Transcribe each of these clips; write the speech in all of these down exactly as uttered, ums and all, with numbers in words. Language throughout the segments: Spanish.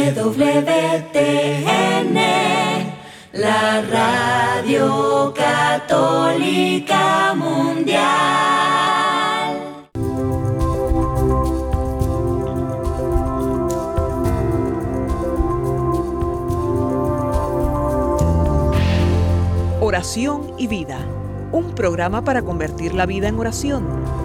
W T N, la Radio Católica Mundial. Oración y vida, un programa para convertir la vida en oración.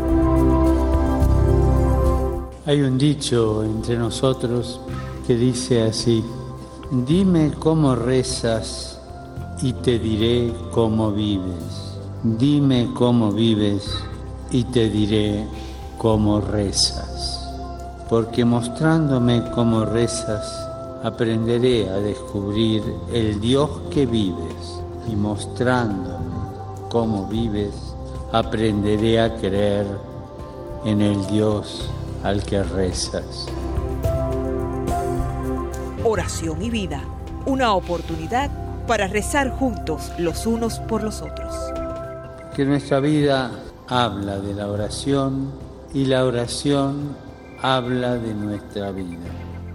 Hay un dicho entre nosotros que dice así: dime cómo rezas y te diré cómo vives. Dime cómo vives y te diré cómo rezas. Porque mostrándome cómo rezas, aprenderé a descubrir el Dios que vives. Y mostrándome cómo vives, aprenderé a creer en el Dios al que rezas. Oración y vida, una oportunidad para rezar juntos los unos por los otros. Que nuestra vida habla de la oración y la oración habla de nuestra vida.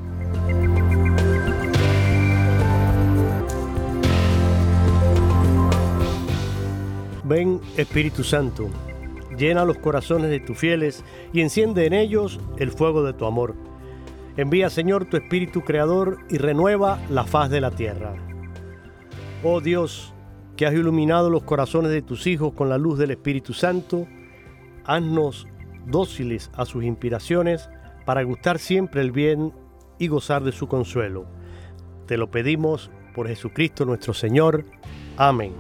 Ven, Espíritu Santo, llena los corazones de tus fieles y enciende en ellos el fuego de tu amor. Envía, Señor, tu Espíritu Creador y renueva la faz de la tierra. Oh Dios, que has iluminado los corazones de tus hijos con la luz del Espíritu Santo, haznos dóciles a sus inspiraciones para gustar siempre el bien y gozar de su consuelo. Te lo pedimos por Jesucristo nuestro Señor. Amén.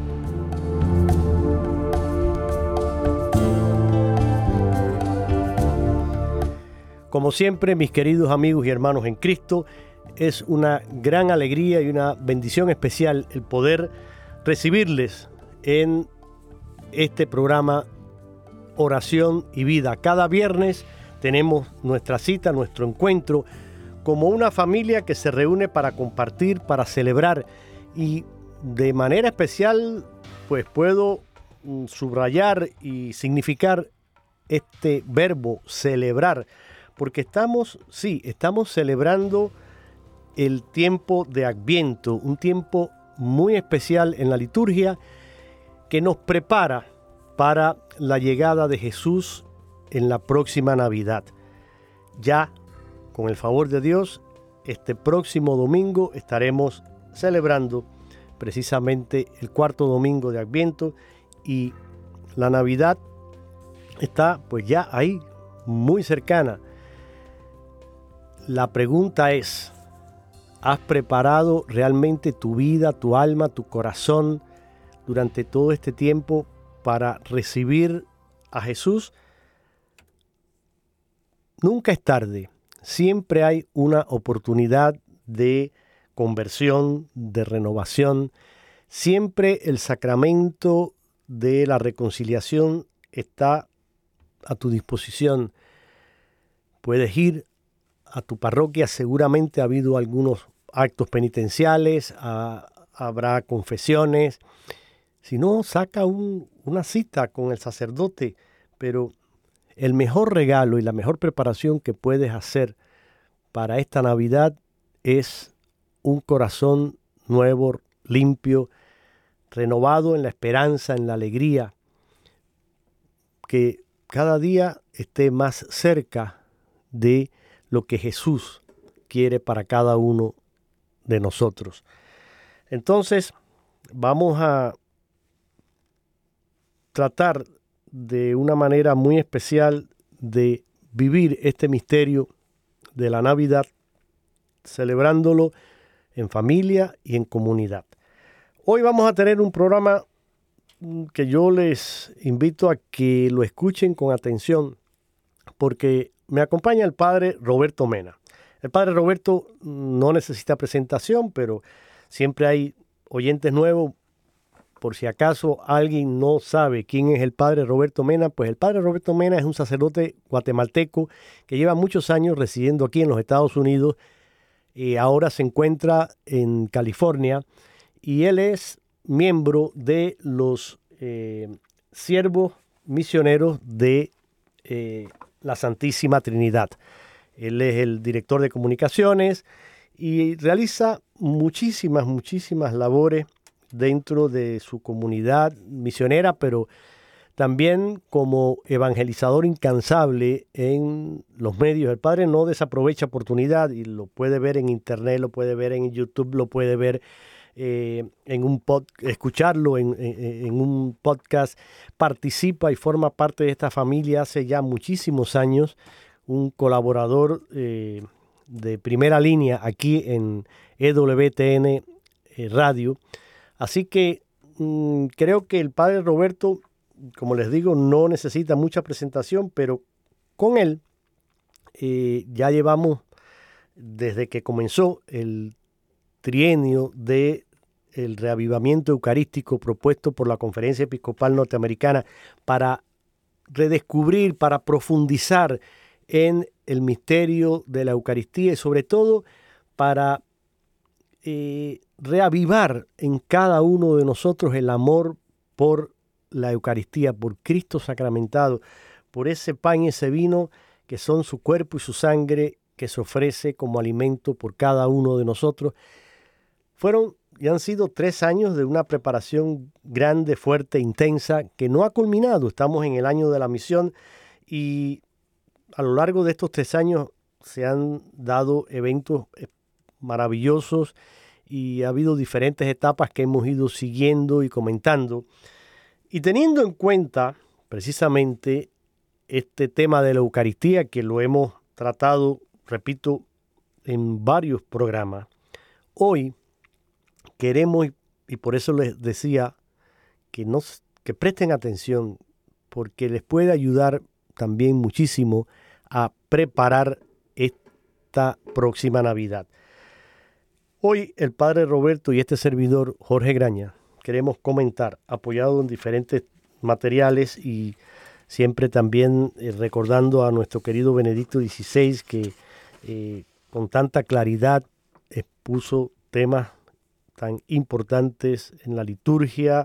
Como siempre, mis queridos amigos y hermanos en Cristo, es una gran alegría y una bendición especial el poder recibirles en este programa Oración y Vida. Cada viernes tenemos nuestra cita, nuestro encuentro, como una familia que se reúne para compartir, para celebrar, y de manera especial pues puedo subrayar y significar este verbo celebrar, porque estamos, sí, estamos celebrando el tiempo de Adviento, un tiempo muy especial en la liturgia que nos prepara para la llegada de Jesús en la próxima Navidad. Ya, con el favor de Dios, este próximo domingo estaremos celebrando precisamente el cuarto domingo de Adviento, y la Navidad está pues ya ahí, muy cercana. La pregunta es: ¿has preparado realmente tu vida, tu alma, tu corazón durante todo este tiempo para recibir a Jesús? Nunca es tarde, siempre hay una oportunidad de conversión, de renovación. Siempre el sacramento de la reconciliación está a tu disposición. Puedes ir a tu parroquia, seguramente ha habido algunos actos penitenciales, a, habrá confesiones. Si no, saca un, una cita con el sacerdote, pero el mejor regalo y la mejor preparación que puedes hacer para esta Navidad es un corazón nuevo, limpio, renovado en la esperanza, en la alegría, que cada día esté más cerca de lo que Jesús quiere para cada uno de nosotros. Entonces, vamos a tratar de una manera muy especial de vivir este misterio de la Navidad, celebrándolo en familia y en comunidad. Hoy vamos a tener un programa que yo les invito a que lo escuchen con atención, porque me acompaña el padre Roberto Mena. El padre Roberto no necesita presentación, pero siempre hay oyentes nuevos. Por si acaso alguien no sabe quién es el padre Roberto Mena, pues el padre Roberto Mena es un sacerdote guatemalteco que lleva muchos años residiendo aquí en los Estados Unidos y ahora se encuentra en California, y él es miembro de los eh, siervos misioneros de eh, la Santísima Trinidad. Él es el director de comunicaciones y realiza muchísimas, muchísimas labores dentro de su comunidad misionera, pero también como evangelizador incansable en los medios. El padre no desaprovecha oportunidad y lo puede ver en internet, lo puede ver en YouTube, lo puede ver eh, en un pod, escucharlo en, en, en un podcast. Participa y forma parte de esta familia hace ya muchísimos años, un colaborador eh, de primera línea aquí en E W T N eh, Radio. Así que mmm, creo que el padre Roberto, como les digo, no necesita mucha presentación, pero con él eh, ya llevamos, desde que comenzó el trienio de el reavivamiento eucarístico propuesto por la Conferencia Episcopal Norteamericana para redescubrir, para profundizar en el misterio de la Eucaristía y sobre todo para eh, reavivar en cada uno de nosotros el amor por la Eucaristía, por Cristo sacramentado, por ese pan y ese vino que son su cuerpo y su sangre que se ofrece como alimento por cada uno de nosotros. Fueron y han sido tres años de una preparación grande, fuerte, intensa, que no ha culminado. Estamos en el año de la misión y a lo largo de estos tres años se han dado eventos maravillosos y ha habido diferentes etapas que hemos ido siguiendo y comentando. Y teniendo en cuenta precisamente este tema de la Eucaristía, que lo hemos tratado, repito, en varios programas, hoy queremos, y por eso les decía que, no, que presten atención, porque les puede ayudar también muchísimo a preparar esta próxima Navidad. Hoy el padre Roberto y este servidor Jorge Graña queremos comentar, apoyado en diferentes materiales y siempre también eh, recordando a nuestro querido Benedicto dieciséis, que eh, con tanta claridad expuso temas tan importantes en la liturgia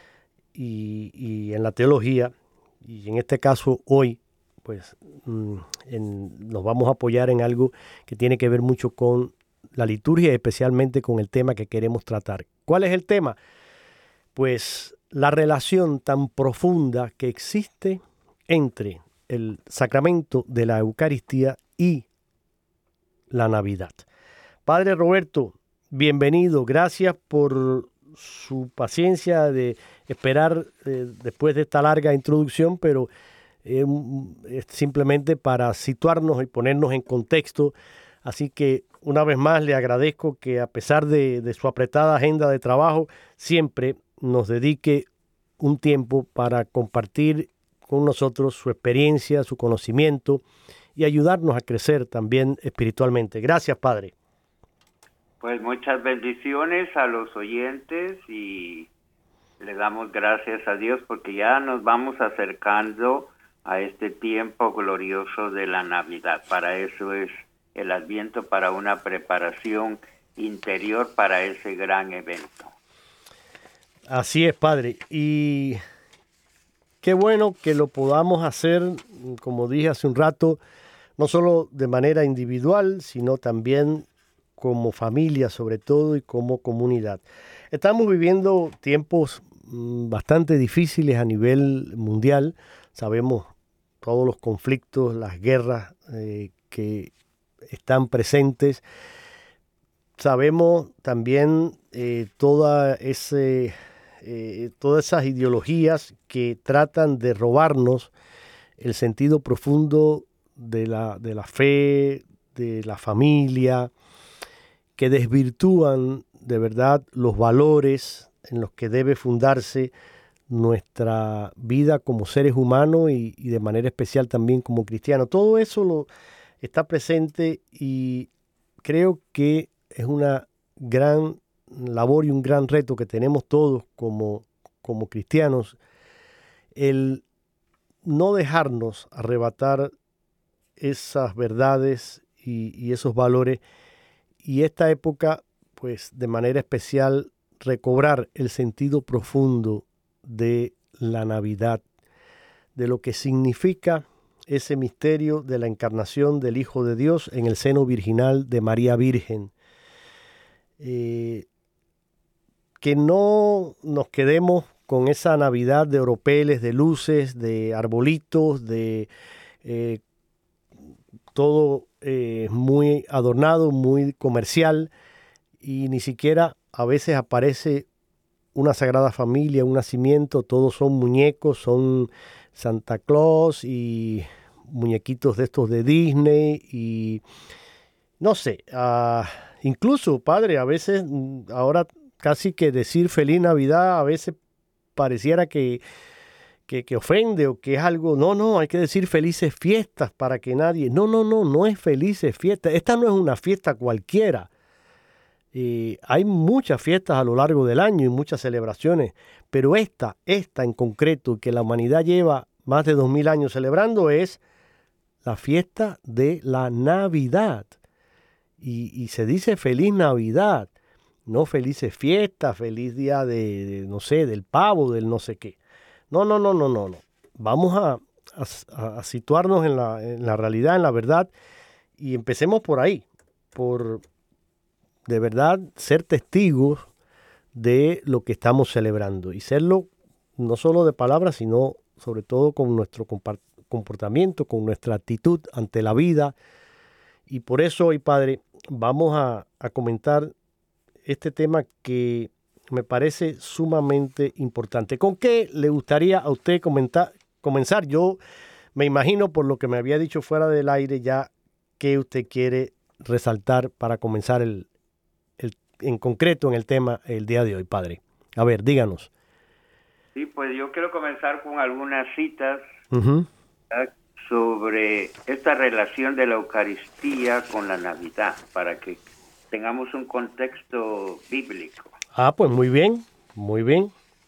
y, y en la teología. Y en este caso hoy, pues en, nos vamos a apoyar en algo que tiene que ver mucho con la liturgia y especialmente con el tema que queremos tratar. ¿Cuál es el tema? Pues la relación tan profunda que existe entre el sacramento de la Eucaristía y la Navidad. Padre Roberto, bienvenido. Gracias por su paciencia de esperar eh, después de esta larga introducción, pero eh, es simplemente para situarnos y ponernos en contexto. Así que una vez más le agradezco que a pesar de, de su apretada agenda de trabajo, siempre nos dedique un tiempo para compartir con nosotros su experiencia, su conocimiento y ayudarnos a crecer también espiritualmente. Gracias, Padre. Pues muchas bendiciones a los oyentes y le damos gracias a Dios porque ya nos vamos acercando a este tiempo glorioso de la Navidad. Para eso es el Adviento, para una preparación interior para ese gran evento. Así es, Padre. Y qué bueno que lo podamos hacer, como dije hace un rato, no solo de manera individual, sino también como familia sobre todo y como comunidad. Estamos viviendo tiempos bastante difíciles a nivel mundial. Sabemos todos los conflictos, las guerras eh, que están presentes. Sabemos también eh, toda ese, eh, todas esas ideologías que tratan de robarnos el sentido profundo de la, de la fe, de la familia, que desvirtúan de verdad los valores en los que debe fundarse nuestra vida como seres humanos y, y de manera especial también como cristianos. Todo eso lo está presente y creo que es una gran labor y un gran reto que tenemos todos como, como cristianos, el no dejarnos arrebatar esas verdades y, y esos valores. Y esta época, pues de manera especial, recobrar el sentido profundo de la Navidad, de lo que significa ese misterio de la encarnación del Hijo de Dios en el seno virginal de María Virgen. eh, que no nos quedemos con esa Navidad de oropeles, de luces, de arbolitos, de eh, todo eh, muy adornado, muy comercial, y ni siquiera a veces aparece una Sagrada Familia, un nacimiento. Todos son muñecos, son Santa Claus y muñequitos de estos de Disney y no sé, uh, incluso, padre, a veces ahora casi que decir Feliz Navidad a veces pareciera que, que, que ofende o que es algo. No, no, hay que decir felices fiestas para que nadie. No, no, no, no es felices fiestas. Esta no es una fiesta cualquiera. Eh, hay muchas fiestas a lo largo del año y muchas celebraciones, pero esta, esta en concreto, que la humanidad lleva más de dos mil años celebrando, es la fiesta de la Navidad. Y, y se dice Feliz Navidad, no felices fiestas, feliz día de, de, no sé, del pavo, del no sé qué. No, no, no, no, no, no. Vamos a, a, a situarnos en la, en la realidad, en la verdad, y empecemos por ahí, por de verdad ser testigos de lo que estamos celebrando y serlo no solo de palabras, sino sobre todo con nuestro comportamiento, con nuestra actitud ante la vida. Y por eso hoy, padre, vamos a, a comentar este tema que me parece sumamente importante. ¿Con qué le gustaría a usted comentar, comenzar? Yo me imagino, por lo que me había dicho fuera del aire, ya qué usted quiere resaltar para comenzar el, el, en concreto en el tema el día de hoy, padre. A ver, díganos. Sí, pues yo quiero comenzar con algunas citas Uh-huh. sobre esta relación de la Eucaristía con la Navidad, para que tengamos un contexto bíblico. Ah, pues muy bien, muy bien.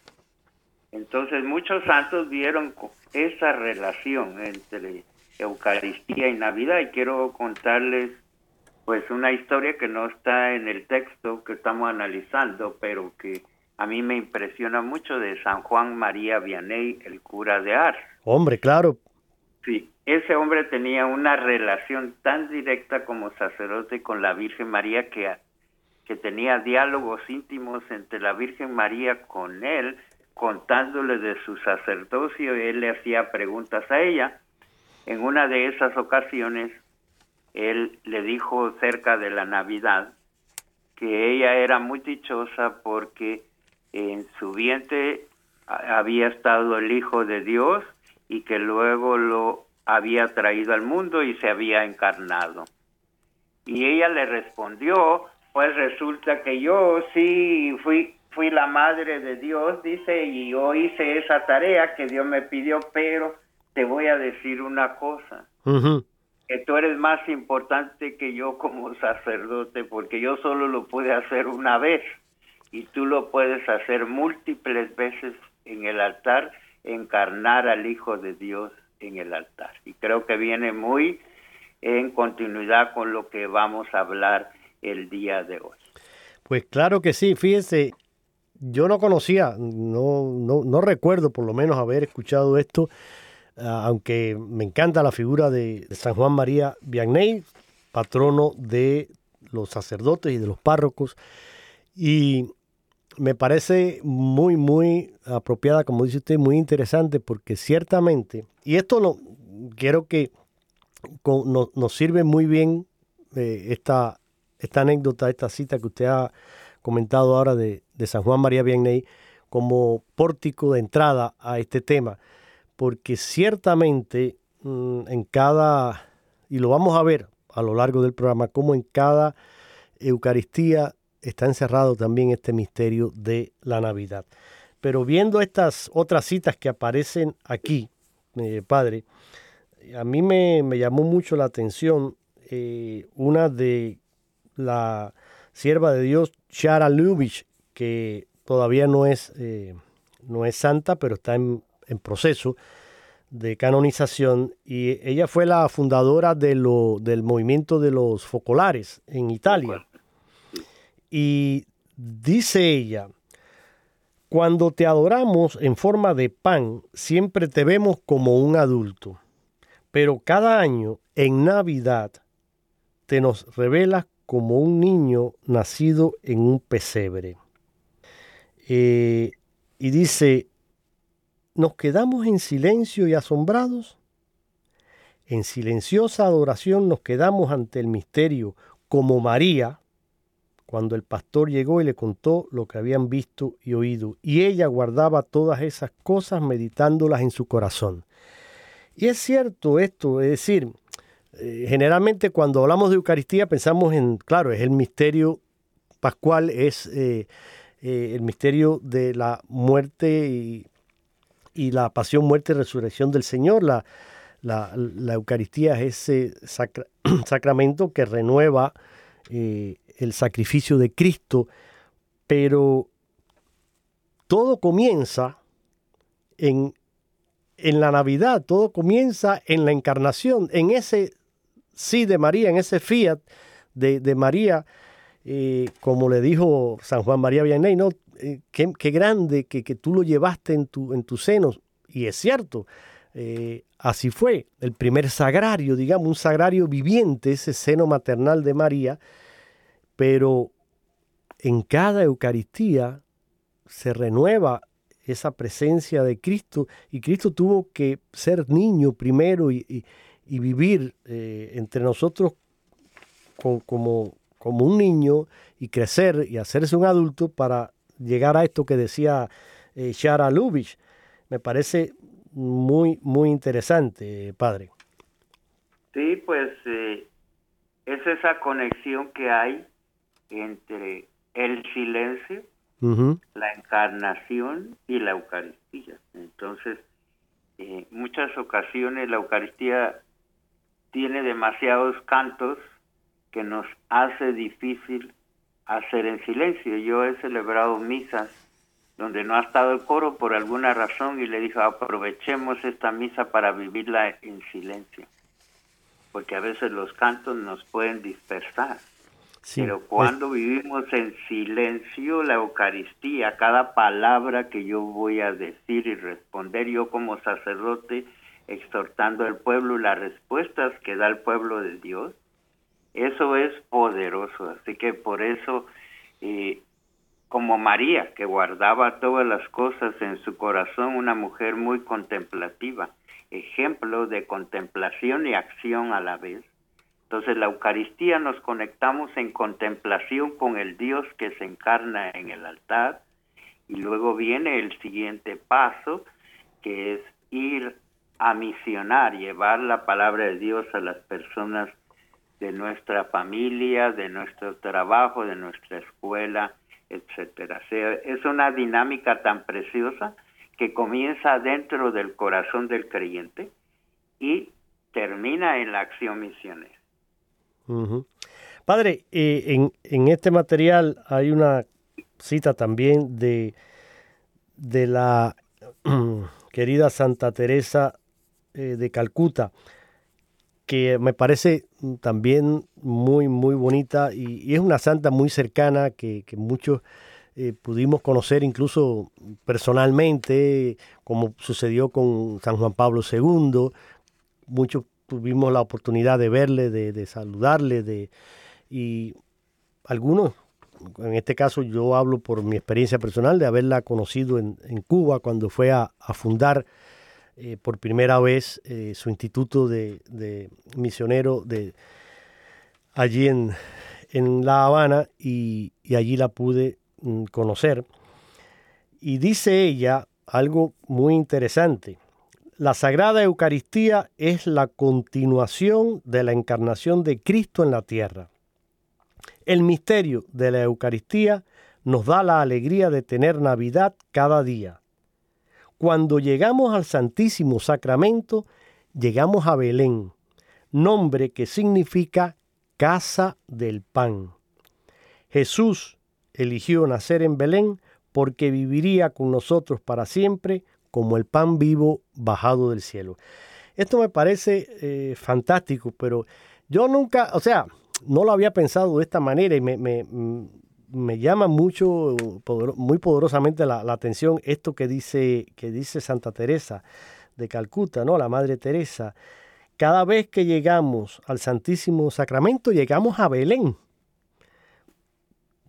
Entonces muchos santos vieron esa relación entre Eucaristía y Navidad, y quiero contarles pues una historia que no está en el texto que estamos analizando, pero que a mí me impresiona mucho, de San Juan María Vianney, el cura de Ars. Hombre, claro. Sí, ese hombre tenía una relación tan directa como sacerdote con la Virgen María, que, que tenía diálogos íntimos entre la Virgen María con él, contándole de su sacerdocio, y él le hacía preguntas a ella. En una de esas ocasiones, él le dijo cerca de la Navidad que ella era muy dichosa porque en su vientre había estado el Hijo de Dios y que luego lo había traído al mundo y se había encarnado. Y ella le respondió, pues resulta que yo sí fui, fui la madre de Dios, dice, y yo hice esa tarea que Dios me pidió, pero te voy a decir una cosa, Uh-huh. que tú eres más importante que yo como sacerdote, porque yo solo lo pude hacer una vez, y tú lo puedes hacer múltiples veces en el altar, encarnar al Hijo de Dios en el altar. Y creo que viene muy en continuidad con lo que vamos a hablar el día de hoy. Pues claro que sí, fíjense, yo no conocía, no, no, no recuerdo por lo menos haber escuchado esto, uh, aunque me encanta la figura de, de San Juan María Vianney, patrono de los sacerdotes y de los párrocos, y me parece muy, muy apropiada, como dice usted, muy interesante, porque ciertamente, y esto no, quiero que con, no, nos sirve muy bien eh, esta, esta anécdota, esta cita que usted ha comentado ahora de, de San Juan María Vianney como pórtico de entrada a este tema, porque ciertamente mmm, en cada, y lo vamos a ver a lo largo del programa, como en cada Eucaristía está encerrado también este misterio de la Navidad. Pero viendo estas otras citas que aparecen aquí, eh, padre, a mí me, me llamó mucho la atención eh, una de la sierva de Dios, Shara Lubitsch, que todavía no es, eh, no es santa, pero está en, en proceso de canonización, y ella fue la fundadora de lo, del movimiento de los focolares en Italia. Y dice ella, cuando te adoramos en forma de pan, siempre te vemos como un adulto, pero cada año en Navidad te nos revelas como un niño nacido en un pesebre. Eh, y dice, ¿nos quedamos en silencio y asombrados? En silenciosa adoración nos quedamos ante el misterio, como María, cuando el pastor llegó y le contó lo que habían visto y oído, y ella guardaba todas esas cosas meditándolas en su corazón. Y es cierto esto, es decir, eh, generalmente cuando hablamos de Eucaristía pensamos en, claro, es el misterio pascual, es eh, eh, el misterio de la muerte y, y la pasión, muerte y resurrección del Señor. La, la, la Eucaristía es ese sacra, sacramento que renueva eh, el sacrificio de Cristo, pero todo comienza en, en la Navidad, todo comienza en la encarnación, en ese sí de María, en ese fiat de, de María, eh, como le dijo San Juan María Vianney, ¿no? Eh, qué, qué grande que, que tú lo llevaste en tu, en tus senos, y es cierto, eh, así fue, el primer sagrario, digamos, un sagrario viviente, ese seno maternal de María. Pero en cada Eucaristía se renueva esa presencia de Cristo, y Cristo tuvo que ser niño primero y, y, y vivir eh, entre nosotros con, como, como un niño y crecer y hacerse un adulto para llegar a esto que decía eh, Shara Lubitsch. Me parece muy, muy interesante, eh, padre. Sí, pues eh, es esa conexión que hay entre el silencio, uh-huh, la encarnación y la Eucaristía. Entonces, en muchas ocasiones la Eucaristía tiene demasiados cantos que nos hace difícil hacer en silencio. Yo he celebrado misas donde no ha estado el coro por alguna razón y le dije, aprovechemos esta misa para vivirla en silencio, porque a veces los cantos nos pueden dispersar. Sí, pero cuando es... vivimos en silencio la Eucaristía, cada palabra que yo voy a decir y responder, yo como sacerdote exhortando al pueblo, las respuestas que da el pueblo de Dios, eso es poderoso. Así que por eso, eh, como María, que guardaba todas las cosas en su corazón, una mujer muy contemplativa, ejemplo de contemplación y acción a la vez. Entonces la Eucaristía nos conectamos en contemplación con el Dios que se encarna en el altar, y luego viene el siguiente paso, que es ir a misionar, llevar la palabra de Dios a las personas de nuestra familia, de nuestro trabajo, de nuestra escuela, etcétera. O sea, es una dinámica tan preciosa que comienza dentro del corazón del creyente y termina en la acción misionera. Uh-huh. Padre, eh, en, en este material hay una cita también de, de la querida Santa Teresa eh, de Calcuta, que me parece también muy, muy bonita, y, y es una santa muy cercana que, que muchos eh, pudimos conocer incluso personalmente, como sucedió con San Juan Pablo segundo. Muchos tuvimos la oportunidad de verle, de, de saludarle, de, y algunos, en este caso yo hablo por mi experiencia personal, de haberla conocido en, en Cuba cuando fue a, a fundar eh, por primera vez eh, su instituto de, de misionero de, allí en, en La Habana, y, y allí la pude mm, conocer. Y dice ella algo muy interesante. La Sagrada Eucaristía es la continuación de la encarnación de Cristo en la tierra. El misterio de la Eucaristía nos da la alegría de tener Navidad cada día. Cuando llegamos al Santísimo Sacramento, llegamos a Belén, nombre que significa casa del pan. Jesús eligió nacer en Belén porque viviría con nosotros para siempre, como el pan vivo bajado del cielo. Esto me parece eh, fantástico, pero yo nunca, o sea, no lo había pensado de esta manera, y me, me, me llama mucho, poder, muy poderosamente la, la atención esto que dice, que dice Santa Teresa de Calcuta, ¿no? La Madre Teresa. Cada vez que llegamos al Santísimo Sacramento, llegamos a Belén.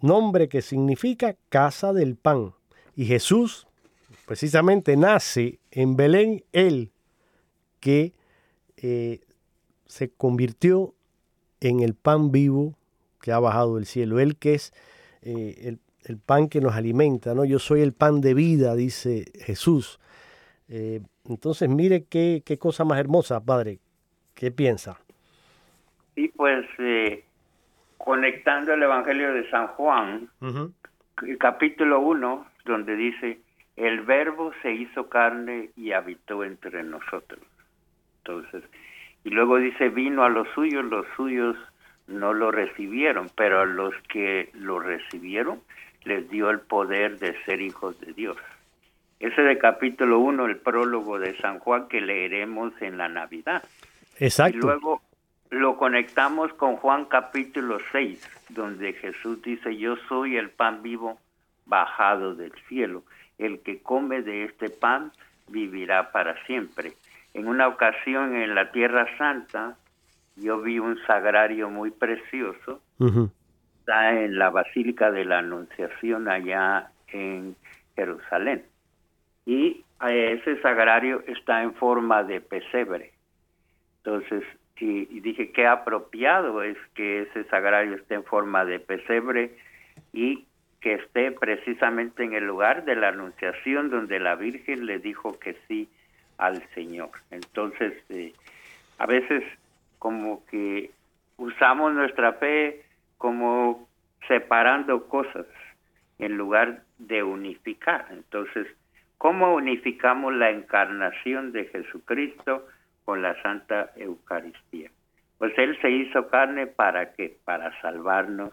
nombre que significa casa del pan. Y Jesús precisamente nace en Belén, él que eh, se convirtió en el pan vivo que ha bajado del cielo, él que es eh, el, el pan que nos alimenta, ¿no? Yo soy el pan de vida, dice Jesús. Eh, entonces, mire qué, qué cosa más hermosa, Padre. ¿Qué piensa? Sí, pues eh, conectando el Evangelio de San Juan, uh-huh. el capítulo uno, donde dice, el verbo se hizo carne y habitó entre nosotros. Entonces, y luego dice, vino a los suyos, los suyos no lo recibieron, pero a los que lo recibieron les dio el poder de ser hijos de Dios. Ese de capítulo uno, el prólogo de San Juan, que leeremos en la Navidad. Exacto. Y luego lo conectamos con Juan capítulo seis, donde Jesús dice, yo soy el pan vivo bajado del cielo. El que come de este pan vivirá para siempre. En una ocasión en la Tierra Santa, yo vi un sagrario muy precioso. Uh-huh. Está en la Basílica de la Anunciación allá en Jerusalén. Y ese sagrario está en forma de pesebre. Entonces, y, y dije, qué apropiado es que ese sagrario esté en forma de pesebre y que esté precisamente en el lugar de la Anunciación, donde la Virgen le dijo que sí al Señor. Entonces, eh, a veces como que usamos nuestra fe como separando cosas en lugar de unificar. Entonces, ¿cómo unificamos la encarnación de Jesucristo con la Santa Eucaristía? Pues Él se hizo carne, ¿para qué? Para salvarnos.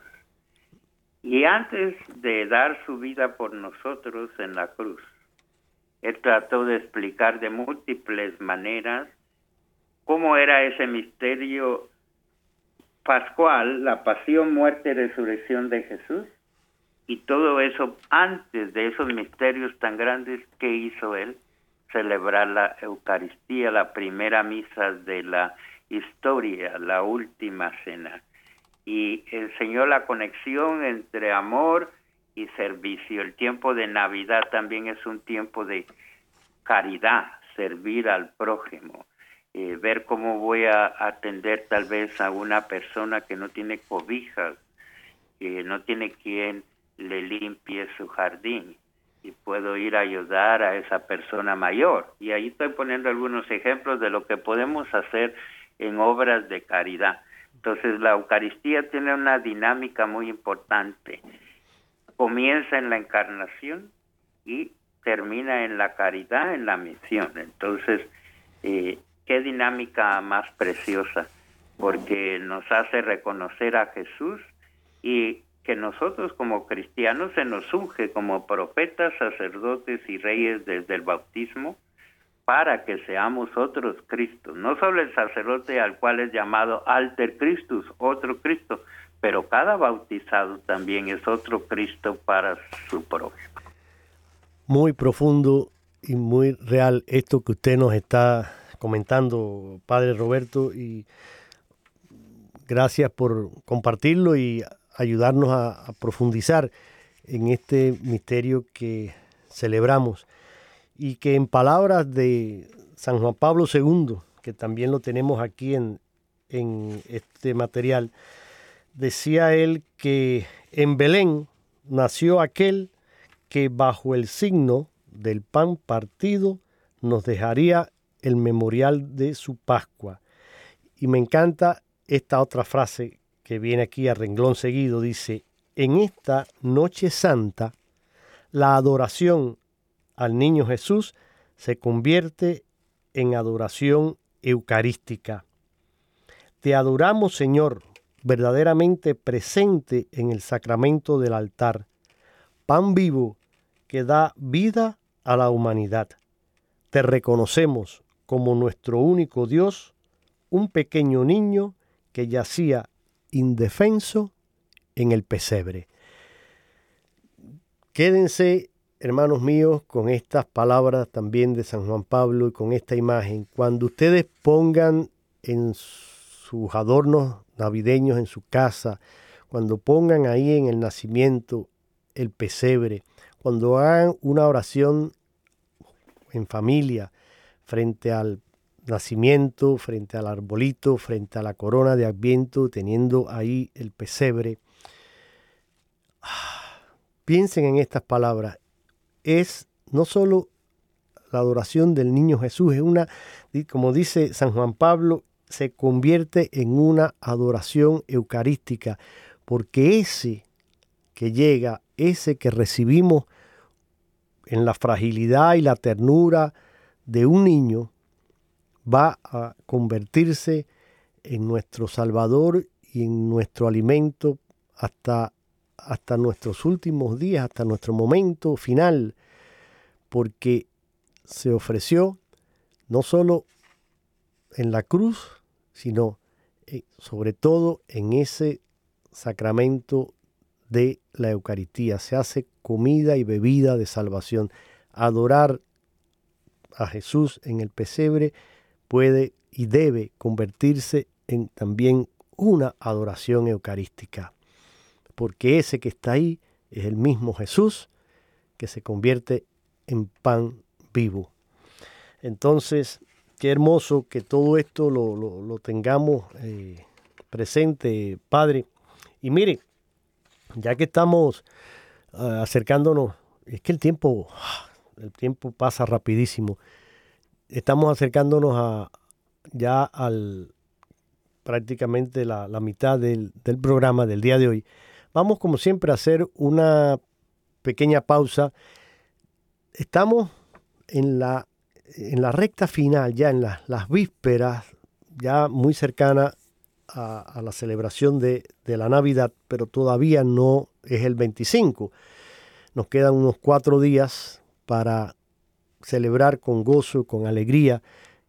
Y antes de dar su vida por nosotros en la cruz, Él trató de explicar de múltiples maneras cómo era ese misterio pascual, la pasión, muerte y resurrección de Jesús. Y todo eso, antes de esos misterios tan grandes, ¿qué hizo Él? Celebrar la Eucaristía, la primera misa de la historia, la última cena. Y enseñó la conexión entre amor y servicio. El tiempo de Navidad también es un tiempo de caridad, servir al prójimo, eh, ver cómo voy a atender tal vez a una persona que no tiene cobijas, que no tiene quien le limpie su jardín, y puedo ir a ayudar a esa persona mayor. Y ahí estoy poniendo algunos ejemplos de lo que podemos hacer en obras de caridad. Entonces, la Eucaristía tiene una dinámica muy importante. Comienza en la encarnación y termina en la caridad, en la misión. Entonces, eh, qué dinámica más preciosa, porque nos hace reconocer a Jesús y que nosotros como cristianos se nos unge como profetas, sacerdotes y reyes desde el bautismo para que seamos otros Cristos. No solo el sacerdote al cual es llamado alter Christus, otro Cristo, pero cada bautizado también es otro Cristo para su prójimo. Muy profundo y muy real esto que usted nos está comentando, Padre Roberto, y gracias por compartirlo y ayudarnos a, a profundizar en este misterio que celebramos y que en palabras de San Juan Pablo segundo, que también lo tenemos aquí en, en este material, decía él que en Belén nació aquel que bajo el signo del pan partido nos dejaría el memorial de su Pascua. Y me encanta esta otra frase que viene aquí a renglón seguido, dice, en esta noche santa, la adoración al niño Jesús se convierte en adoración eucarística. Te adoramos, Señor, verdaderamente presente en el sacramento del altar, pan vivo que da vida a la humanidad. Te reconocemos como nuestro único Dios, un pequeño niño que yacía indefenso en el pesebre. Quédense, hermanos míos, con estas palabras también de San Juan Pablo y con esta imagen. Cuando ustedes pongan en sus adornos navideños en su casa, cuando pongan ahí en el nacimiento el pesebre, cuando hagan una oración en familia frente al nacimiento, frente al arbolito, frente a la corona de Adviento, teniendo ahí el pesebre, piensen en estas palabras. Es no solo la adoración del niño Jesús, es una, como dice San Juan Pablo, se convierte en una adoración eucarística, porque ese que llega, ese que recibimos en la fragilidad y la ternura de un niño, va a convertirse en nuestro Salvador y en nuestro alimento hasta, hasta nuestros últimos días, hasta nuestro momento final, porque se ofreció no solo en la cruz, sino eh, sobre todo en ese sacramento de la Eucaristía. Se hace comida y bebida de salvación. Adorar a Jesús en el pesebre puede y debe convertirse en también una adoración eucarística, porque ese que está ahí es el mismo Jesús que se convierte en pan vivo. Entonces, qué hermoso que todo esto lo, lo, lo tengamos eh, presente, Padre. Y mire, ya que estamos uh, acercándonos, es que el tiempo, el tiempo pasa rapidísimo. Estamos acercándonos a ya al prácticamente la, la mitad del, del programa del día de hoy. Vamos, como siempre, a hacer una pequeña pausa. Estamos en la, en la recta final, ya en la, las vísperas, ya muy cercana a, a la celebración de, de la Navidad, pero todavía no es el veinticinco. Nos quedan unos cuatro días para celebrar con gozo, con alegría,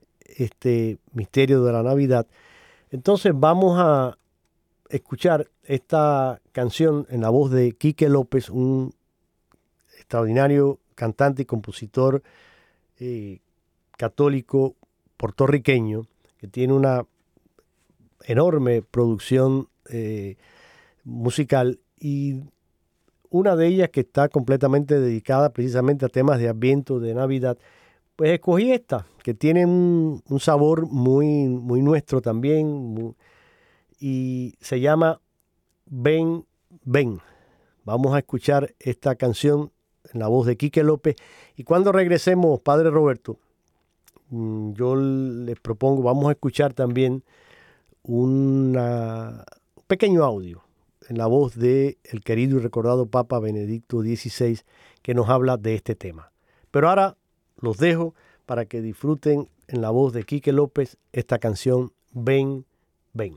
este misterio de la Navidad. Entonces vamos a escuchar esta canción en la voz de Quique López, un extraordinario cantante y compositor eh, católico puertorriqueño que tiene una enorme producción eh, musical, y una de ellas que está completamente dedicada precisamente a temas de Adviento, de Navidad. Pues escogí esta, que tiene un, un sabor muy, muy nuestro también, muy, y se llama Ven, Ven. Vamos a escuchar esta canción en la voz de Quique López, y cuando regresemos, Padre Roberto, yo les propongo, vamos a escuchar también una, un pequeño audio en la voz de el querido y recordado Papa Benedicto dieciséis, que nos habla de este tema. Pero ahora los dejo para que disfruten en la voz de Quique López esta canción Ven, Ven.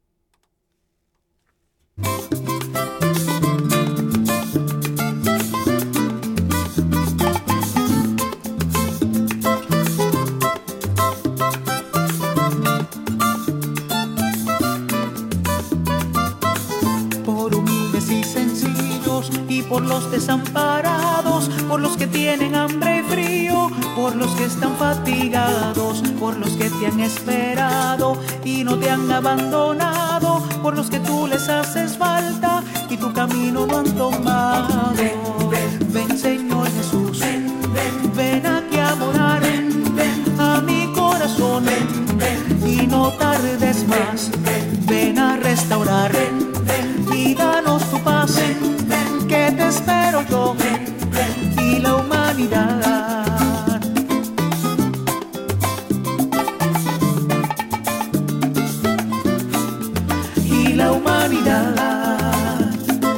Y por los desamparados, por los que tienen hambre y frío, por los que están fatigados, por los que te han esperado y no te han abandonado, por los que tú les haces falta y tu camino no han tomado. Ven, ven, ven Señor Jesús, ven, ven, ven aquí a morar, ven, ven a mi corazón, ven, ven, y no tardes más, ven, ven a restaurar, ven, ven, y danos tu paz, ven, que te espero yo y la humanidad. Y la humanidad.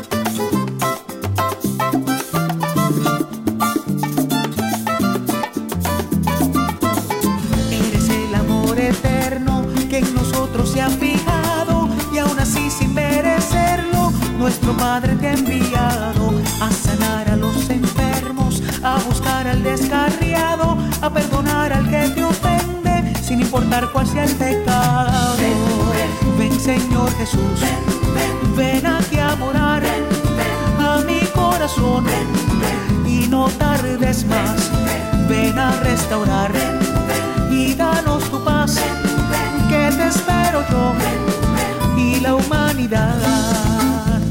Eres el amor eterno que en nosotros se ha fijado, y aún así sin merecerlo nuestro Padre te ha enviado a sanar a los enfermos, a buscar al descarriado, a perdonar al que te ofende, sin importar cuál sea el pecado. Ven, ven, ven Señor Jesús, ven, ven, ven aquí a morar, ven, ven a mi corazón, ven, ven, y no tardes más, ven, ven a restaurar, ven, ven, y danos tu paz, ven, ven, que te espero yo, ven, ven, y la humanidad.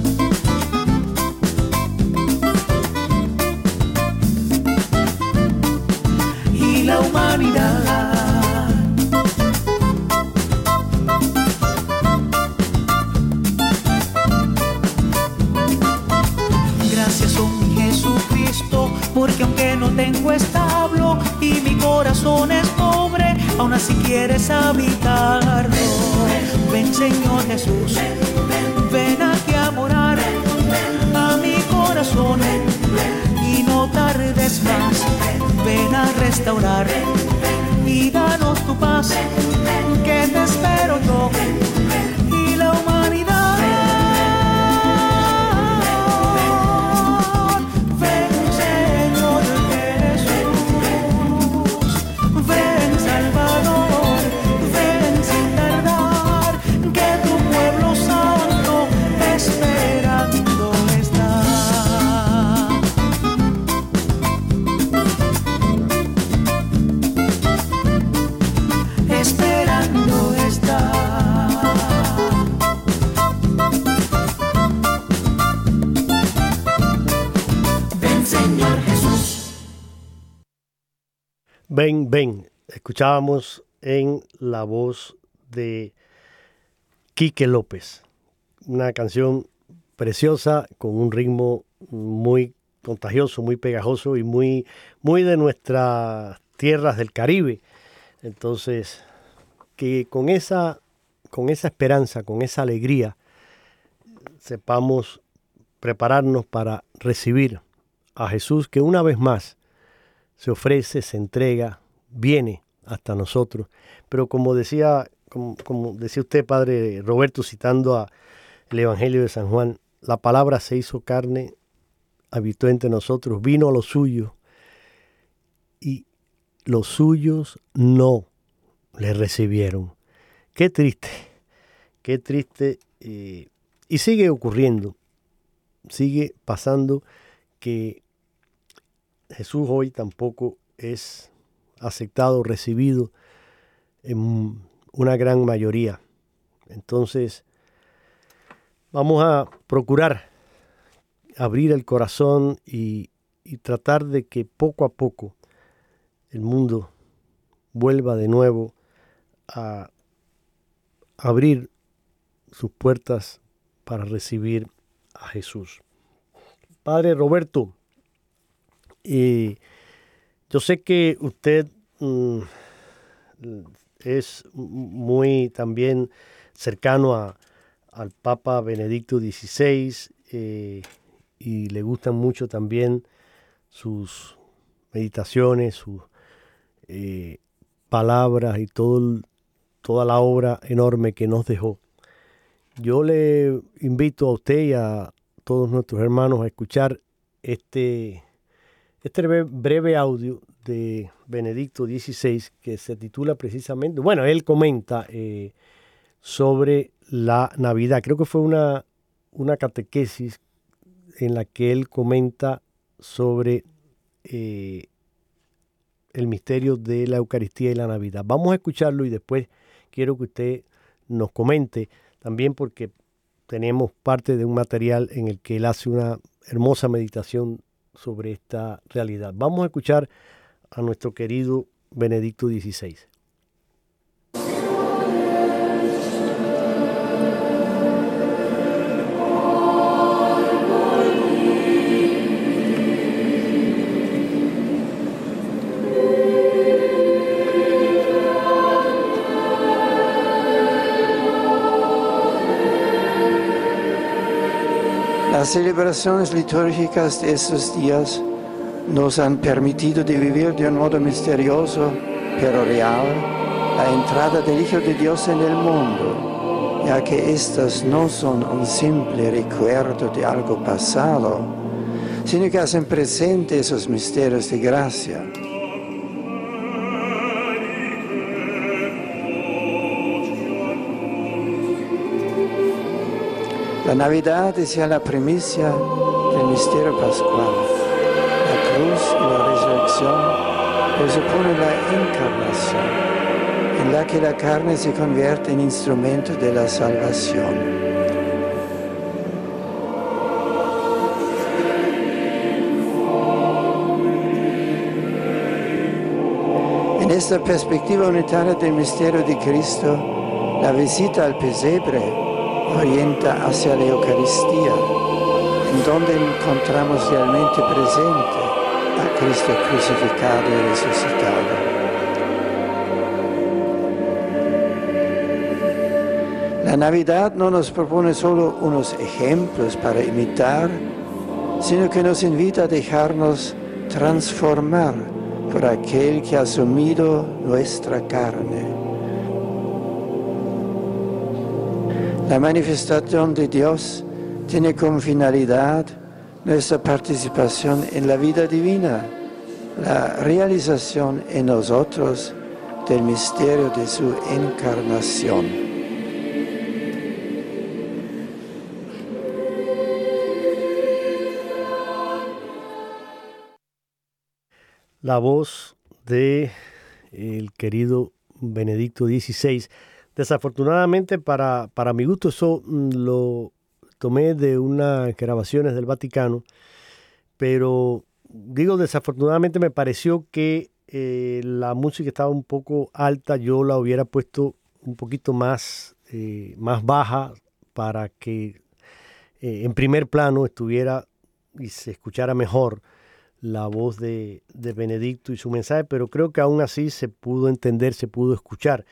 corazón, mi Jesucristo, porque aunque no tengo establo y mi corazón es pobre, aún así quieres habitarlo. Ven, Señor Jesús, ven aquí a morar a mi corazón y no tardes más. Ven a restaurar y danos tu paz, que te espero yo y la humanidad. Ven, Señor Jesús, ven, Salvador, ven sin tardar, que tu pueblo santo esperando está. Esperando está. Ven, Señor Jesús. Ven, ven. Escuchábamos en la voz de Quique López, una canción preciosa con un ritmo muy contagioso, muy pegajoso y muy, muy de nuestras tierras del Caribe. Entonces, que con esa, con esa esperanza, con esa alegría, sepamos prepararnos para recibir a Jesús, que una vez más se ofrece, se entrega, viene hasta nosotros. Pero como decía, como, como decía usted, Padre Roberto, citando a el Evangelio de San Juan, la palabra se hizo carne, habitó entre nosotros, vino a los suyos y los suyos no le recibieron. Qué triste, qué triste. Eh, y sigue ocurriendo, sigue pasando que Jesús hoy tampoco es aceptado, recibido en una gran mayoría. Entonces, vamos a procurar abrir el corazón y, y tratar de que poco a poco el mundo vuelva de nuevo a abrir sus puertas para recibir a Jesús. Padre Roberto, eh, yo sé que usted mm, es muy también cercano a, al Papa Benedicto dieciséis eh, y le gustan mucho también sus meditaciones, sus eh, palabras y todo, toda la obra enorme que nos dejó. Yo le invito a usted y a todos nuestros hermanos a escuchar este, este breve, breve audio de Benedicto dieciséis que se titula precisamente, bueno, él comenta eh, sobre la Navidad. Creo que fue una, una catequesis en la que él comenta sobre eh, el misterio de la Eucaristía y la Navidad. Vamos a escucharlo y después quiero que usted nos comente también, porque tenemos parte de un material en el que él hace una hermosa meditación sobre esta realidad. Vamos a escuchar a nuestro querido Benedicto dieciséis. Las celebraciones litúrgicas de estos días nos han permitido de vivir de un modo misterioso, pero real, la entrada del Hijo de Dios en el mundo, ya que estas no son un simple recuerdo de algo pasado, sino que hacen presente esos misterios de gracia. La Navidad es ya la primicia del misterio pascual. La cruz y la resurrección presuponen la encarnación, en la que la carne se convierte en instrumento de la salvación. En esta perspectiva unitaria del misterio de Cristo, la visita al pesebre orienta hacia la Eucaristía, donde encontramos realmente presente a Cristo crucificado y resucitado. La Navidad no nos propone solo unos ejemplos para imitar, sino que nos invita a dejarnos transformar por aquel que ha asumido nuestra carne. La manifestación de Dios tiene como finalidad nuestra participación en la vida divina, la realización en nosotros del misterio de su encarnación. La voz de el querido Benedicto dieciséis. Desafortunadamente, para, para mi gusto, eso lo tomé de unas grabaciones del Vaticano, pero digo desafortunadamente me pareció que eh, la música estaba un poco alta. Yo la hubiera puesto un poquito más, eh, más baja para que eh, en primer plano estuviera y se escuchara mejor la voz de, de Benedicto y su mensaje, pero creo que aún así se pudo entender, se pudo escuchar.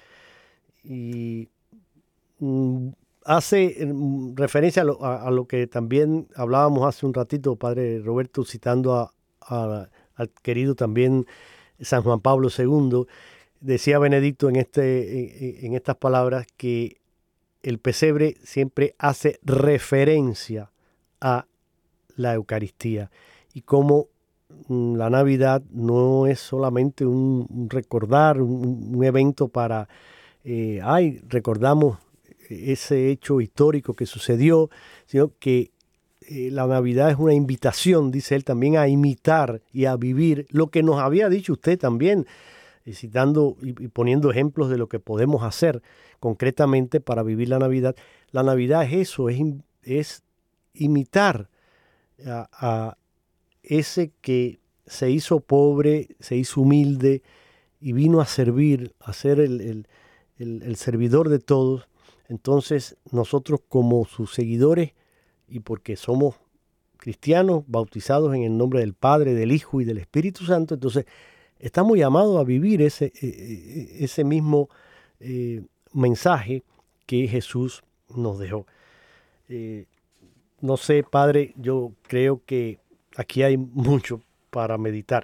Y mm, hace mm, referencia a lo, a, a lo que también hablábamos hace un ratito, Padre Roberto, citando a, a, al querido también San Juan Pablo segundo. Decía Benedicto en, este, en, en estas palabras que el pesebre siempre hace referencia a la Eucaristía y cómo la Navidad no es solamente un, un recordar, un, un evento para, eh, ay, recordamos ese hecho histórico que sucedió, sino que eh, la Navidad es una invitación, dice él, también a imitar y a vivir lo que nos había dicho usted también, eh, citando y, y poniendo ejemplos de lo que podemos hacer concretamente para vivir la Navidad. La Navidad es eso, es, es imitar a, a ese que se hizo pobre, se hizo humilde y vino a servir, a ser el, el, el, el servidor de todos. Entonces nosotros como sus seguidores, y porque somos cristianos bautizados en el nombre del Padre, del Hijo y del Espíritu Santo, entonces estamos llamados a vivir ese, ese mismo eh, mensaje que Jesús nos dejó. Eh, no sé, Padre, yo creo que aquí hay mucho para meditar.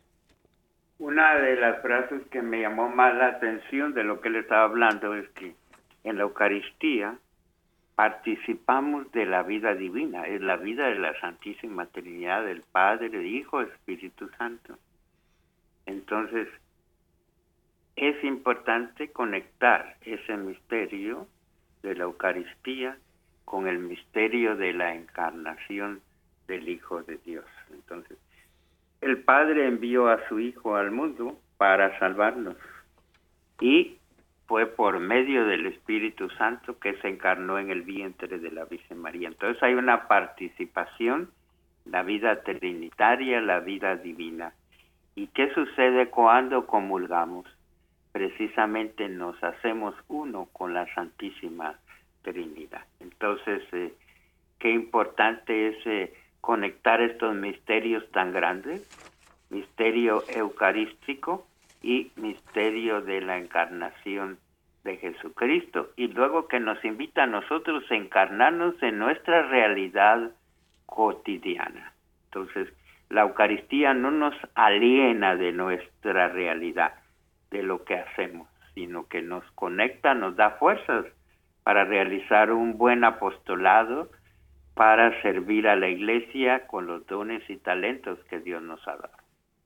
Una de las frases que me llamó más la atención de lo que él estaba hablando es que en la Eucaristía participamos de la vida divina, es la vida de la Santísima Trinidad, del Padre, Hijo, Espíritu Santo. Entonces, es importante conectar ese misterio de la Eucaristía con el misterio de la encarnación del Hijo de Dios. Entonces, el Padre envió a su Hijo al mundo para salvarnos y fue por medio del Espíritu Santo que se encarnó en el vientre de la Virgen María. Entonces hay una participación, la vida trinitaria, la vida divina. ¿Y qué sucede cuando comulgamos? Precisamente nos hacemos uno con la Santísima Trinidad. Entonces, eh, qué importante es eh, conectar estos misterios tan grandes, misterio eucarístico y misterio de la encarnación de Jesucristo, y luego que nos invita a nosotros a encarnarnos en nuestra realidad cotidiana. Entonces, la Eucaristía no nos aliena de nuestra realidad, de lo que hacemos, sino que nos conecta, nos da fuerzas para realizar un buen apostolado, para servir a la Iglesia con los dones y talentos que Dios nos ha dado.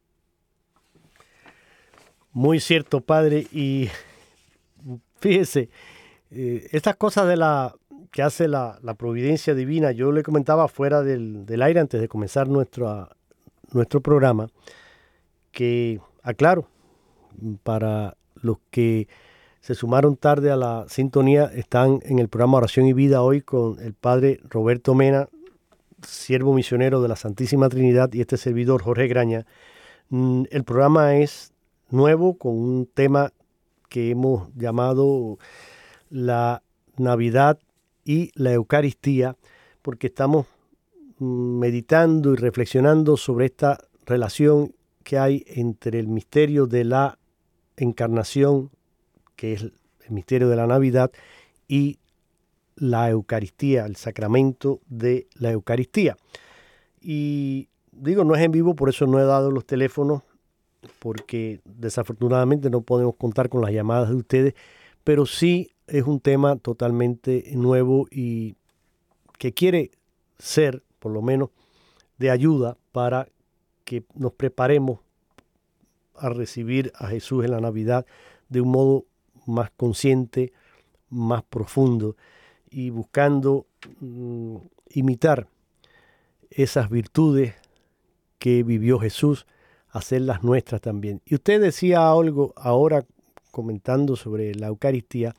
Muy cierto, Padre, y fíjese, eh, estas cosas de la que hace la, la providencia divina, yo le comentaba fuera del, del aire antes de comenzar nuestro, nuestro programa, que, aclaro, para los que se sumaron tarde a la sintonía, están en el programa Oración y Vida hoy con el Padre Roberto Mena, siervo misionero de la Santísima Trinidad, y este servidor Jorge Graña. El programa es nuevo con un tema que hemos llamado la Navidad y la Eucaristía, porque estamos meditando y reflexionando sobre esta relación que hay entre el misterio de la encarnación, que es el misterio de la Navidad, y la Eucaristía, el sacramento de la Eucaristía. Y digo, no es en vivo, por eso no he dado los teléfonos, porque desafortunadamente no podemos contar con las llamadas de ustedes, pero sí es un tema totalmente nuevo y que quiere ser, por lo menos, de ayuda para que nos preparemos a recibir a Jesús en la Navidad de un modo más consciente, más profundo y buscando mm, imitar esas virtudes que vivió Jesús, hacerlas nuestras también. Y usted decía algo ahora comentando sobre la Eucaristía,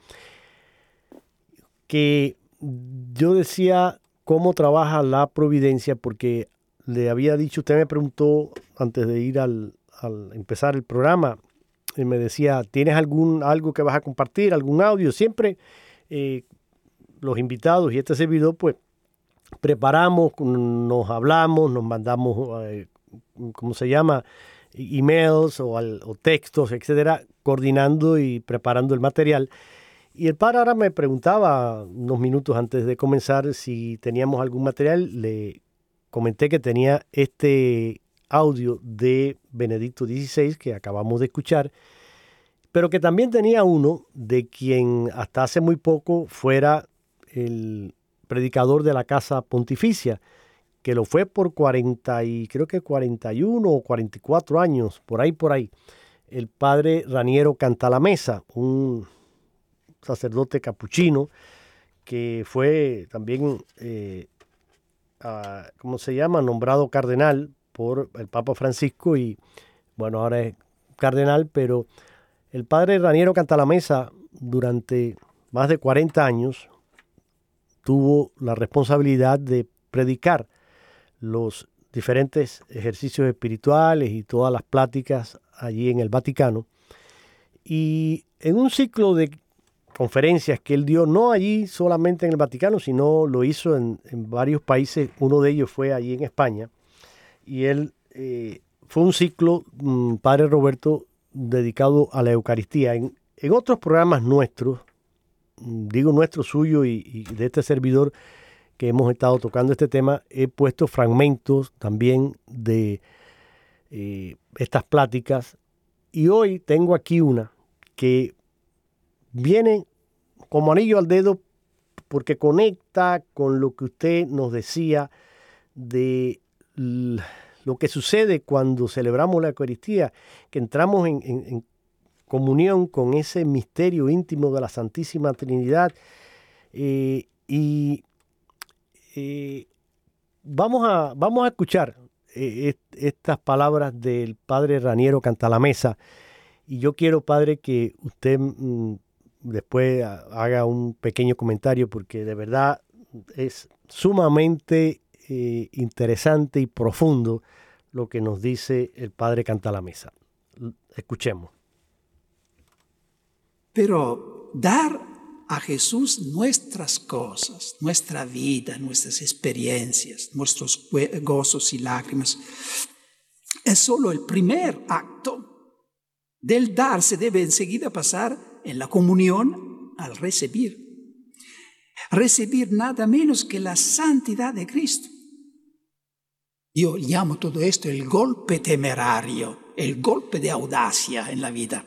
que yo decía cómo trabaja la providencia, porque le había dicho, usted me preguntó antes de ir al, al empezar el programa, y me decía, ¿tienes algún algo que vas a compartir, algún audio? Siempre eh, los invitados y este servidor, pues, preparamos, nos hablamos, nos mandamos, eh, ¿cómo se llama?, emails o, al, o textos, etcétera, coordinando y preparando el material. Y el padre ahora me preguntaba unos minutos antes de comenzar si teníamos algún material. Le comenté que tenía este audio de Benedicto dieciséis que acabamos de escuchar, pero que también tenía uno de quien hasta hace muy poco fuera el predicador de la Casa Pontificia, que lo fue por cuarenta y creo que cuarenta y uno o cuarenta y cuatro años, por ahí, por ahí, el padre Raniero Cantalamessa, un sacerdote capuchino que fue también, eh, uh, ¿cómo se llama?, nombrado cardenal por el Papa Francisco y, bueno, ahora es cardenal, pero el padre Raniero Cantalamessa durante más de cuarenta años tuvo la responsabilidad de predicar los diferentes ejercicios espirituales y todas las pláticas allí en el Vaticano. Y en un ciclo de conferencias que él dio, no allí solamente en el Vaticano, sino lo hizo en, en varios países, uno de ellos fue allí en España, y él eh, fue un ciclo, mmm, Padre Roberto, dedicado a la Eucaristía. En, en otros programas nuestros, digo nuestro, suyo y, y de este servidor, que hemos estado tocando este tema, he puesto fragmentos también de eh, estas pláticas, y hoy tengo aquí una que viene como anillo al dedo porque conecta con lo que usted nos decía de lo que sucede cuando celebramos la Eucaristía, que entramos en, en, en comunión con ese misterio íntimo de la Santísima Trinidad. Eh, y eh, vamos, a, vamos a escuchar eh, estas palabras del padre Raniero Cantalamessa. Y yo quiero, padre, que usted mm, después haga un pequeño comentario, porque de verdad es sumamente eh, interesante y profundo lo que nos dice el padre Cantalamessa. Escuchemos. Pero dar a Jesús nuestras cosas, nuestra vida, nuestras experiencias, nuestros gozos y lágrimas, es solo el primer acto. Del dar se debe enseguida pasar en la comunión al recibir. Recibir nada menos que la santidad de Cristo. Yo llamo todo esto el golpe temerario, el golpe de audacia en la vida.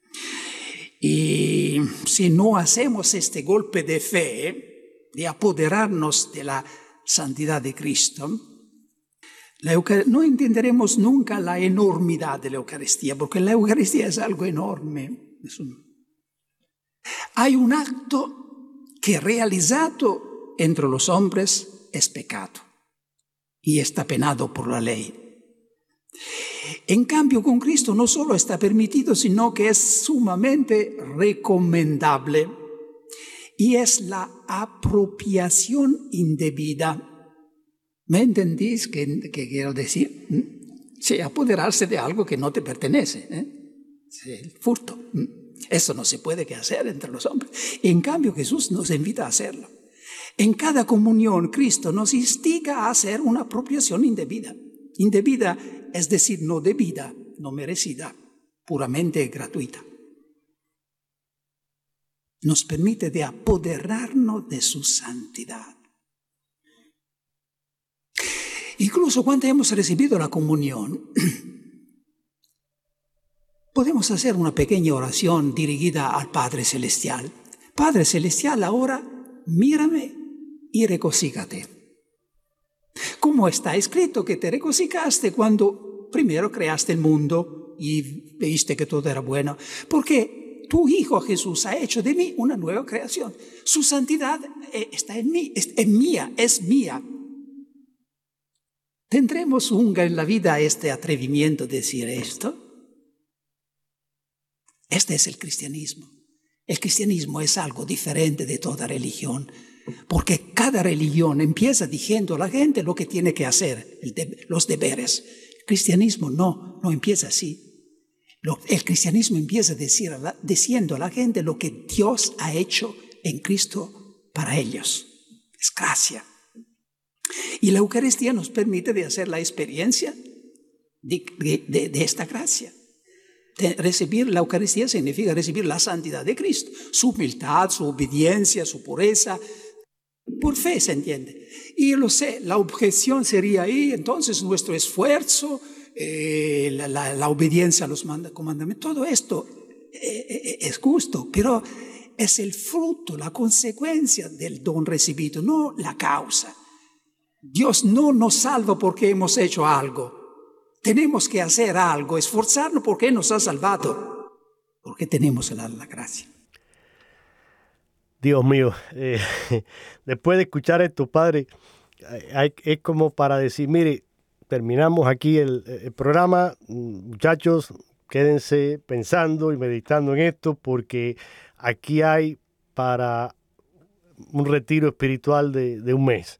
Y si no hacemos este golpe de fe, de apoderarnos de la santidad de Cristo, la Eucar- no entenderemos nunca la enormidad de la Eucaristía, porque la Eucaristía es algo enorme. Es un... Hay un acto que realizado entre los hombres es pecado y está penado por la ley. En cambio, con Cristo no solo está permitido, sino que es sumamente recomendable, y es la apropiación indebida. ¿Me entendís qué, qué quiero decir? Sí, apoderarse de algo que no te pertenece, ¿eh? Sí, el furto. Eso no se puede que hacer entre los hombres. En cambio, Jesús nos invita a hacerlo. En cada comunión, Cristo nos instiga a hacer una apropiación indebida. Indebida, es decir, no debida, no merecida, puramente gratuita. Nos permite de apoderarnos de su santidad. Incluso cuando hemos recibido la comunión, podemos hacer una pequeña oración dirigida al Padre Celestial. Padre Celestial, ahora mírame y regocíjate. Como está escrito que te regocijaste cuando primero creaste el mundo y viste que todo era bueno, porque tu Hijo Jesús ha hecho de mí una nueva creación. Su santidad está en mí, es, es mía, es mía. ¿Tendremos nunca en la vida este atrevimiento de decir esto? Este es el cristianismo. El cristianismo es algo diferente de toda religión, porque cada religión empieza diciendo a la gente lo que tiene que hacer, el de, los deberes. El cristianismo no, no empieza así. Lo, el cristianismo empieza a decir a la, diciendo a la gente lo que Dios ha hecho en Cristo para ellos. Es gracia. Y la Eucaristía nos permite de hacer la experiencia de, de, de, de esta gracia. De recibir la Eucaristía significa recibir la santidad de Cristo, su humildad, su obediencia, su pureza. Por fe se entiende. Y lo sé, la objeción sería ahí, entonces nuestro esfuerzo, eh, la, la, la obediencia a los comandamientos, todo esto eh, es justo, pero es el fruto, la consecuencia del don recibido, no la causa. Dios no nos salva porque hemos hecho algo. Tenemos que hacer algo, esforzarnos porque nos ha salvado, porque tenemos la, la gracia. Dios mío, eh, después de escuchar esto, Padre, hay, es como para decir, mire, terminamos aquí el, el programa, muchachos, quédense pensando y meditando en esto, porque aquí hay para un retiro espiritual de, de un mes.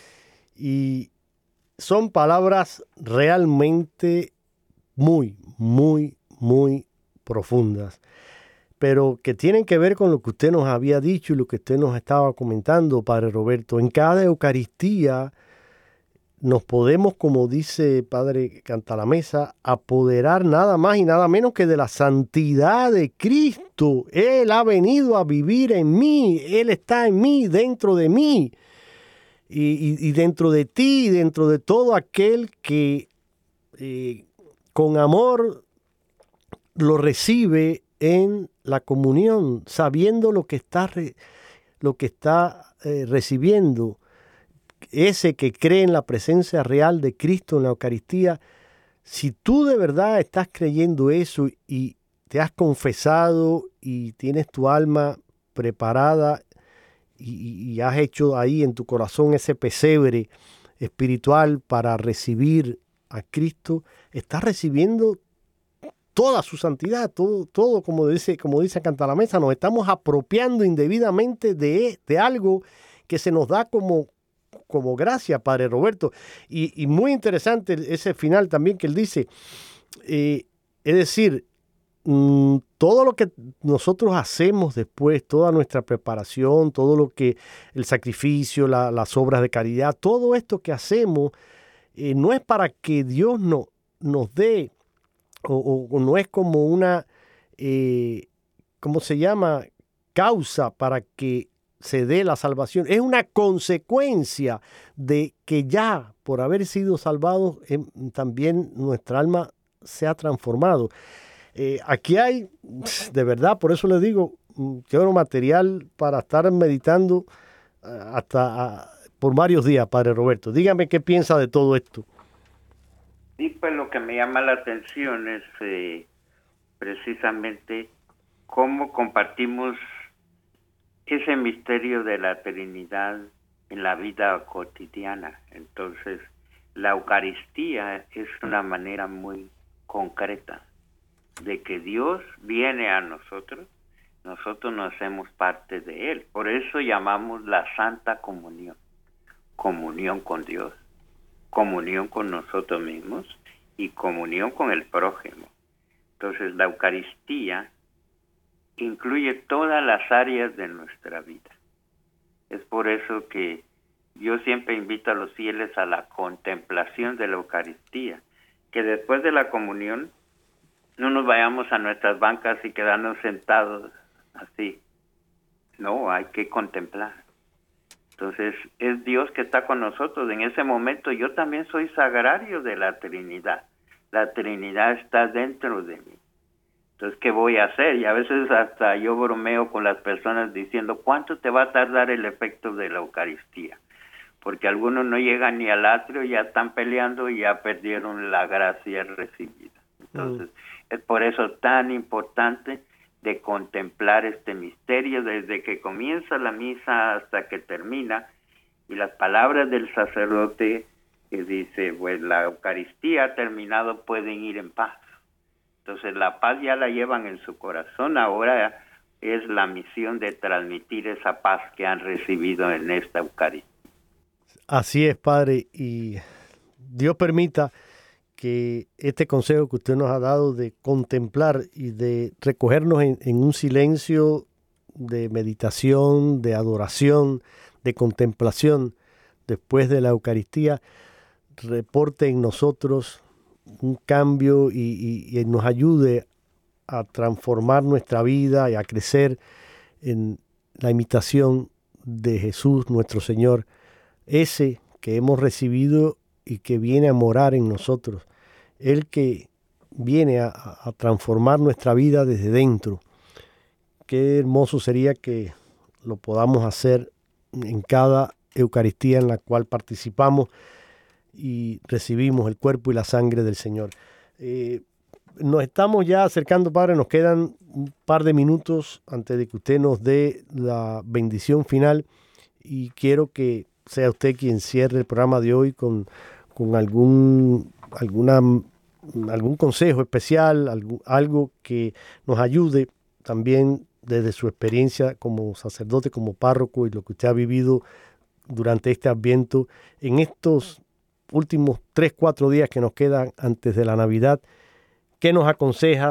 Y son palabras realmente muy, muy, muy profundas, pero que tienen que ver con lo que usted nos había dicho y lo que usted nos estaba comentando, Padre Roberto. En cada Eucaristía nos podemos, como dice Padre Cantalamessa, apoderar nada más y nada menos que de la santidad de Cristo. Él ha venido a vivir en mí, Él está en mí, dentro de mí. Y, y, y dentro de ti, y dentro de todo aquel que eh, con amor lo recibe en la comunión, sabiendo lo que está, re, lo que está eh, recibiendo, ese que cree en la presencia real de Cristo en la Eucaristía. Si tú de verdad estás creyendo eso y te has confesado y tienes tu alma preparada, Y, y has hecho ahí en tu corazón ese pesebre espiritual para recibir a Cristo, estás recibiendo toda su santidad, todo, todo como dice, como dice Cantalamessa, nos estamos apropiando indebidamente de, de algo que se nos da como, como gracia, Padre Roberto. Y, y muy interesante ese final también que él dice, eh, es decir, todo lo que nosotros hacemos después, toda nuestra preparación, todo lo que el sacrificio, la, las obras de caridad, todo esto que hacemos eh, no es para que Dios no, nos dé, o, o, o no es como una, eh, ¿cómo se llama? Causa para que se dé la salvación. Es una consecuencia de que ya por haber sido salvados eh, también nuestra alma se ha transformado. Eh, aquí hay, de verdad, por eso les digo, quiero material para estar meditando uh, hasta uh, por varios días, Padre Roberto. Dígame qué piensa de todo esto. Sí, pues lo que me llama la atención es eh, precisamente cómo compartimos ese misterio de la Trinidad en la vida cotidiana. Entonces, la Eucaristía es una manera muy concreta de que Dios viene a nosotros, nosotros nos hacemos parte de Él. Por eso llamamos la Santa Comunión, comunión con Dios, comunión con nosotros mismos y comunión con el prójimo. Entonces la Eucaristía incluye todas las áreas de nuestra vida. Es por eso que yo siempre invito a los fieles a la contemplación de la Eucaristía, que después de la comunión no nos vayamos a nuestras bancas y quedarnos sentados así. No, hay que contemplar. Entonces, es Dios que está con nosotros. En ese momento yo también soy sagrario de la Trinidad. La Trinidad está dentro de mí. Entonces, ¿qué voy a hacer? Y a veces hasta yo bromeo con las personas diciendo, ¿cuánto te va a tardar el efecto de la Eucaristía? Porque algunos no llegan ni al atrio, ya están peleando y ya perdieron la gracia recibida. Entonces, mm. es por eso tan importante de contemplar este misterio desde que comienza la misa hasta que termina, y las palabras del sacerdote que dice, pues la Eucaristía ha terminado, pueden ir en paz. Entonces la paz ya la llevan en su corazón, ahora es la misión de transmitir esa paz que han recibido en esta Eucaristía. Así es, Padre, y Dios permita que este consejo que usted nos ha dado de contemplar y de recogernos en, en un silencio de meditación, de adoración, de contemplación después de la Eucaristía, reporte en nosotros un cambio y, y, y nos ayude a transformar nuestra vida y a crecer en la imitación de Jesús nuestro Señor, ese que hemos recibido y que viene a morar en nosotros, el que viene a, a transformar nuestra vida desde dentro. Qué hermoso sería que lo podamos hacer en cada Eucaristía en la cual participamos y recibimos el cuerpo y la sangre del Señor. Eh, nos estamos ya acercando, Padre, nos quedan un par de minutos antes de que usted nos dé la bendición final, y quiero que sea usted quien cierre el programa de hoy con, con algún, alguna, algún consejo especial, algo, algo que nos ayude también desde su experiencia como sacerdote, como párroco, y lo que usted ha vivido durante este Adviento, en estos últimos tres, cuatro días que nos quedan antes de la Navidad. ¿Qué nos aconseja?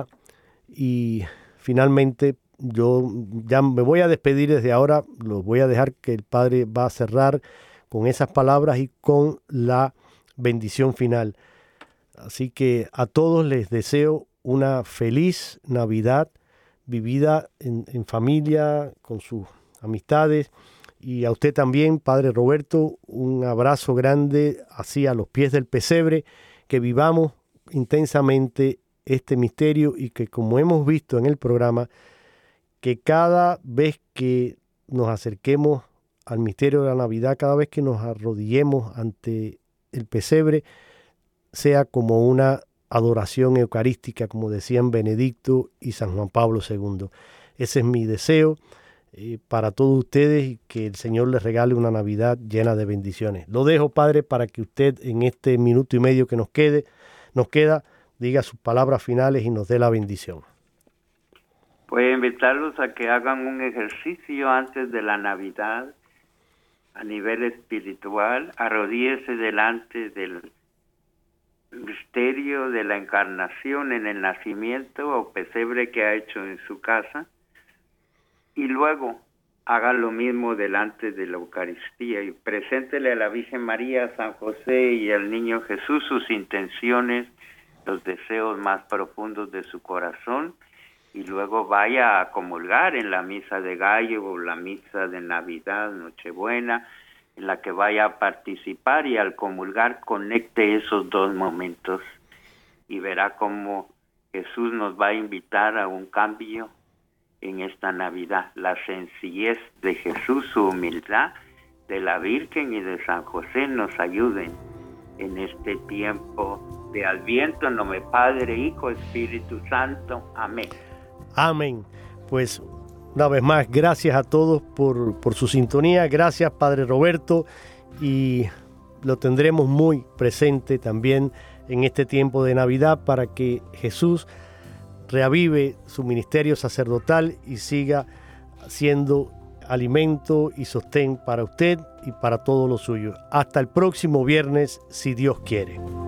Y finalmente, yo ya me voy a despedir desde ahora, los voy a dejar que el Padre va a cerrar con esas palabras y con la bendición final. Así que a todos les deseo una feliz Navidad vivida en, en familia, con sus amistades, y a usted también, Padre Roberto, un abrazo grande así a los pies del pesebre, que vivamos intensamente este misterio y que, como hemos visto en el programa, que cada vez que nos acerquemos al misterio de la Navidad, cada vez que nos arrodillemos ante el pesebre, sea como una adoración eucarística, como decían Benedicto y San Juan Pablo segundo. Ese es mi deseo eh, para todos ustedes, y que el Señor les regale una Navidad llena de bendiciones. Lo dejo, Padre, para que usted en este minuto y medio que nos quede, nos queda, diga sus palabras finales y nos dé la bendición. Voy a invitarlos a que hagan un ejercicio antes de la Navidad a nivel espiritual. Arrodíllese delante del misterio de la encarnación en el nacimiento o pesebre que ha hecho en su casa, y luego haga lo mismo delante de la Eucaristía y preséntele a la Virgen María, a San José y al Niño Jesús sus intenciones, los deseos más profundos de su corazón, y luego vaya a comulgar en la misa de gallo o la misa de Navidad, Nochebuena, en la que vaya a participar, y al comulgar conecte esos dos momentos y verá cómo Jesús nos va a invitar a un cambio en esta Navidad. La sencillez de Jesús, su humildad, de la Virgen y de San José nos ayuden en este tiempo de Adviento. En nombre del Padre, Hijo, Espíritu Santo. Amén. Amén. Pues una vez más, gracias a todos por, por su sintonía. Gracias, Padre Roberto, y lo tendremos muy presente también en este tiempo de Navidad para que Jesús reavive su ministerio sacerdotal y siga siendo alimento y sostén para usted y para todos los suyos. Hasta el próximo viernes, si Dios quiere.